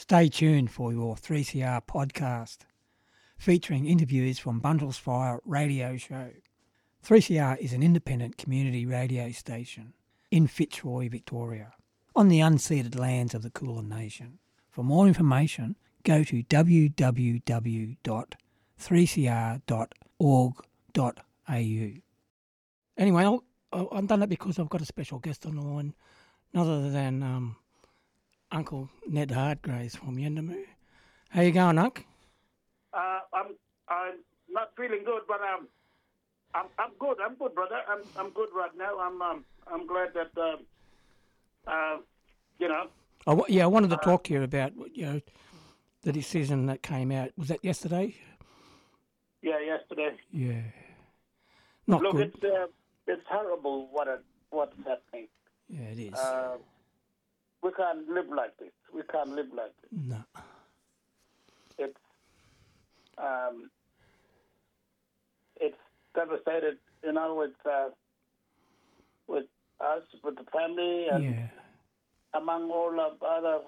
Stay tuned for your 3CR podcast, featuring interviews from Bundles Fire Radio Show. 3CR is an independent community radio station in Fitzroy, Victoria, on the unceded lands of the Kulin Nation. For more information, go to www.3cr.org.au. Anyway, I've done it because I've got a special guest on the line, none other than Uncle Ned Hardgraves from Yuendamu. How you going, Unc? I'm not feeling good, but I'm good. I'm good, brother. I'm good right now. I'm glad that you know. I wanted to talk to you about the decision that came out. Was that yesterday? Yeah, yesterday. Yeah. Not Look, good. it's horrible what's happening. Yeah, it is. We can't live like this. We can't live like this. No. It's devastated, with us, with the family, and among all of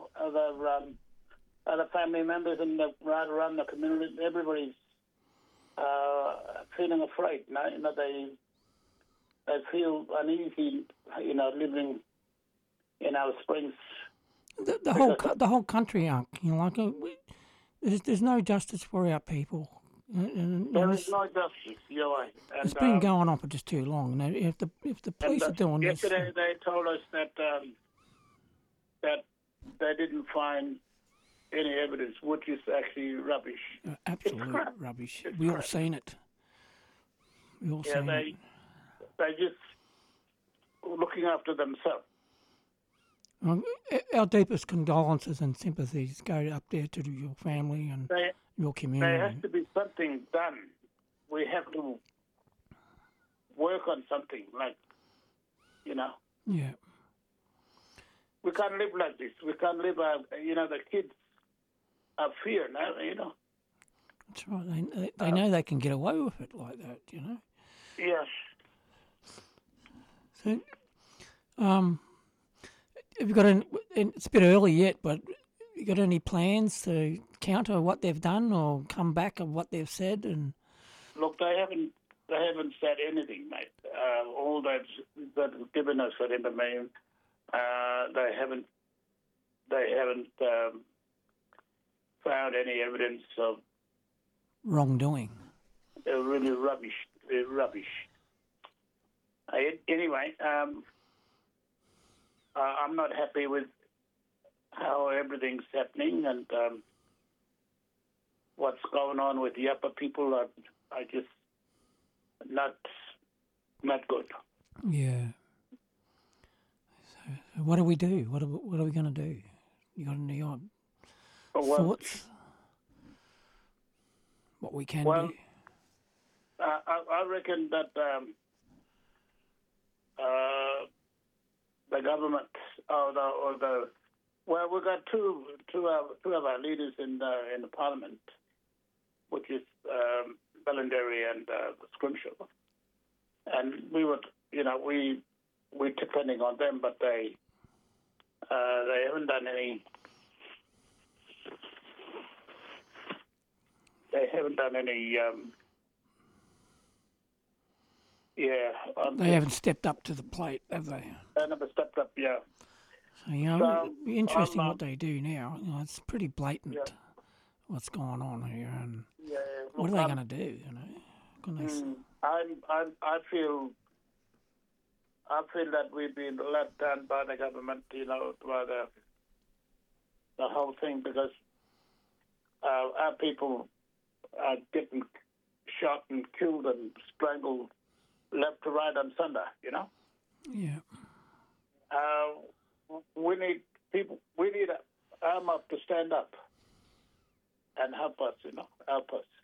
other family members and right around the community. Everybody's feeling afraid. They feel uneasy, living in our Springs. The whole country, Unc. There's no justice for our people. There is no justice. You're right. And, it's been going on for just too long. If the police are doing yesterday they told us that they didn't find any evidence, which is actually rubbish. Absolute rubbish. We all seen it. We all seen it. They're just looking after themselves. Our deepest condolences and sympathies go up there to your family and your community. There has to be something done. We have to work on something, Yeah. We can't live like this. We can't live, the kids are fear now, That's right. They know they can get away with it like that, Yes. So, have you got it's a bit early yet, but you got any plans to counter what they've done or come back of what they've said? And look, they haven't said anything, mate. All they've given us for information, they haven't found any evidence of wrongdoing. They're really rubbish. They're rubbish. Anyway, I'm not happy with how everything's happening and what's going on with the upper people. I just not good. Yeah. So what do we do? What are we going to do? You got any thoughts? What we can do? I reckon that the government we got two of our leaders in the parliament, which is Ballanderry and Scrimshaw, and we were depending on them, but they haven't done any. They haven't done any. They haven't stepped up to the plate, have they? They never stepped up, yeah. So, it'll be interesting what they do now. It's pretty blatant what's going on here, and what are they going to do? I feel that we've been let down by the government, by the whole thing, because our people are getting shot and killed and strangled left to right on Sunday, Yeah. We need people. We need an arm up to stand up and help us. Help us.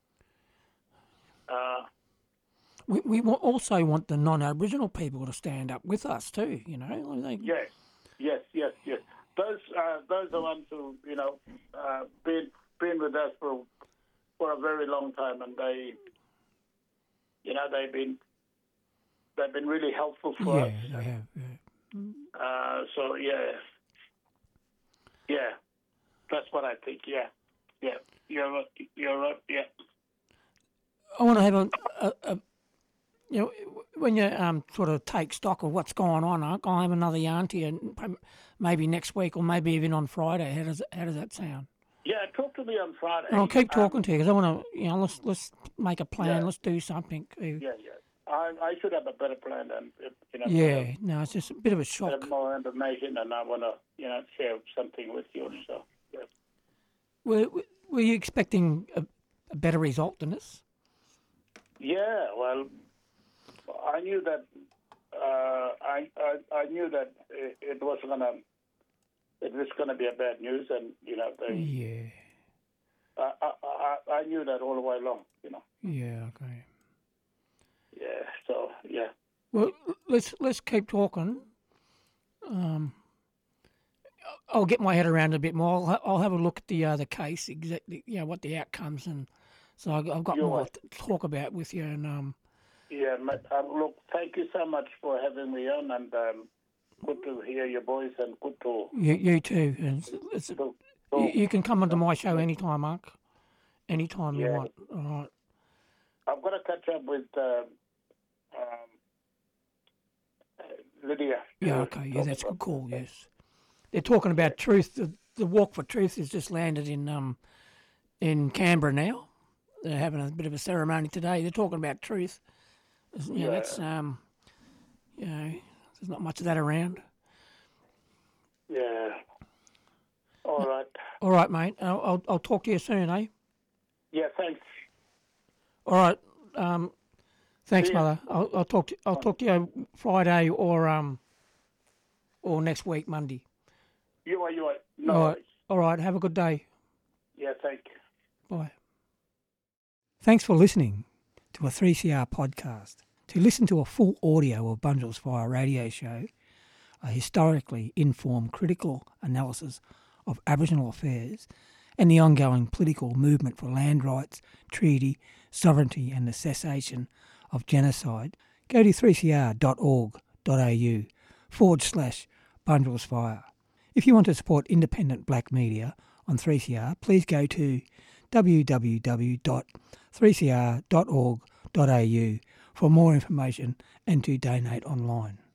We also want the non-Aboriginal people to stand up with us too. Yes. Those are the ones who been with us for a very long time, and they've been really helpful for us. Yeah, they have. Yeah. So That's what I think. Yeah. You're right. Yeah. I want to have a when you sort of take stock of what's going on, I'll have another yarn to you, maybe next week or maybe even on Friday. How does that sound? Yeah, talk to me on Friday. I'll keep talking to you because I want to, let's make a plan. Yeah. Let's do something. Yeah. I should have a better plan than Yeah, no, it's just a bit of a shock. Have more information, and I want to share something with you. So yeah. Were you expecting a better result than this? Yeah, well, I knew that. I knew that it was gonna be a bad news, and Yeah. I knew that all the way along. Yeah. Okay. Yeah. So yeah. Well, let's keep talking. I'll get my head around it a bit more. I'll have a look at the case exactly. What the outcomes, and so I've got more to talk about with you. And yeah, look, thank you so much for having me on, and good to hear your voice, and good to you too. And you can come onto my show anytime, Mark. Anytime you want. All right. I've got to catch up with Lydia. Yeah. Okay. Yeah, that's a good call. Yes. They're talking about truth. The Walk for Truth has just landed in Canberra now. They're having a bit of a ceremony today. They're talking about truth. That's there's not much of that around. Yeah. All right. All right, mate. I'll talk to you soon, eh? Yeah. Thanks. All right. Thanks, Mother. I'll talk to you Friday or next week, Monday. You are. No. All right. Have a good day. Yeah. Thank you. Bye. Thanks for listening to a 3CR podcast. To listen to a full audio of Bunjil's Fire radio show, a historically informed critical analysis of Aboriginal affairs and the ongoing political movement for land rights, treaty, sovereignty and the cessation of genocide, go to 3cr.org.au/Bunjil's Fire. If you want to support independent black media on 3CR, please go to www.3cr.org.au for more information and to donate online.